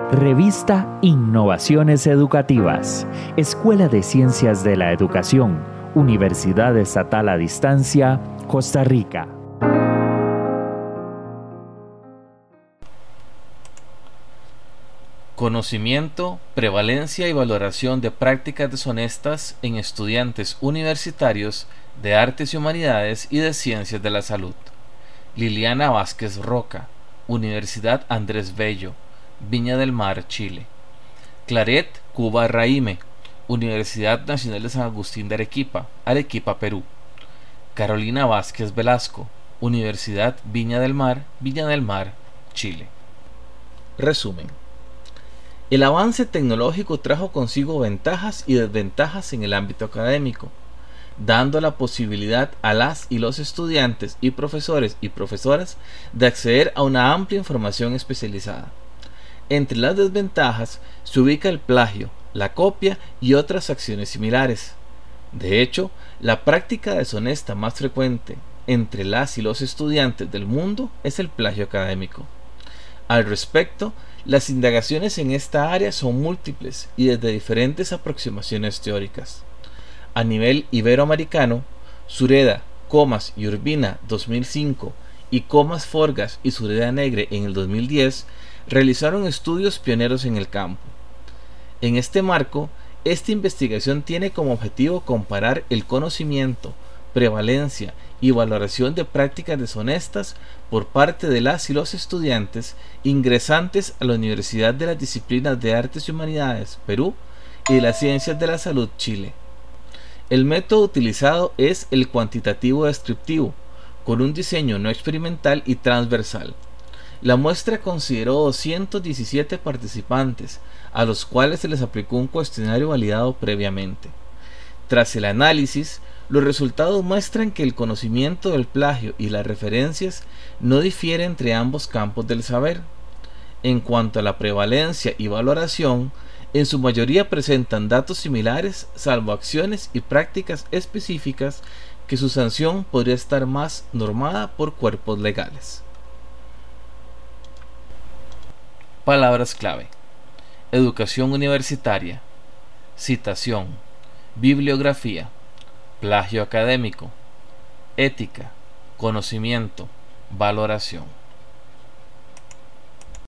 Revista Innovaciones Educativas, Escuela de Ciencias de la Educación, Universidad Estatal a Distancia, Costa Rica. Conocimiento, prevalencia y valoración de prácticas deshonestas en estudiantes universitarios de Artes y Humanidades y de Ciencias de la Salud. Liliana Vázquez Roca, Universidad Andrés Bello, Viña del Mar, Chile. Claret Cuba Raime, Universidad Nacional de San Agustín de Arequipa, Arequipa, Perú. Carolina Vázquez Velasco, Universidad Viña del Mar, Chile. Resumen. El avance tecnológico trajo consigo ventajas y desventajas en el ámbito académico, dando la posibilidad a las y los estudiantes y profesores y profesoras de acceder a una amplia información especializada. Entre las desventajas se ubica el plagio, la copia y otras acciones similares. De hecho, la práctica deshonesta más frecuente entre las y los estudiantes del mundo es el plagio académico. Al respecto, las indagaciones en esta área son múltiples y desde diferentes aproximaciones teóricas. A nivel iberoamericano, Sureda, Comas y Urbina 2005 y Comas Forgas y Sureda Negre en el 2010 realizaron estudios pioneros en el campo. En este marco, esta investigación tiene como objetivo comparar el conocimiento, prevalencia y valoración de prácticas deshonestas por parte de las y los estudiantes ingresantes a la Universidad de las Disciplinas de Artes y Humanidades, Perú, y de las Ciencias de la Salud, Chile. El método utilizado es el cuantitativo descriptivo, con un diseño no experimental y transversal. La muestra consideró 217 participantes, a los cuales se les aplicó un cuestionario validado previamente. Tras el análisis, los resultados muestran que el conocimiento del plagio y las referencias no difiere entre ambos campos del saber. En cuanto a la prevalencia y valoración, en su mayoría presentan datos similares, salvo acciones y prácticas específicas que su sanción podría estar más normada por cuerpos legales. Palabras clave: educación universitaria, citación, bibliografía, plagio académico, ética, conocimiento, valoración.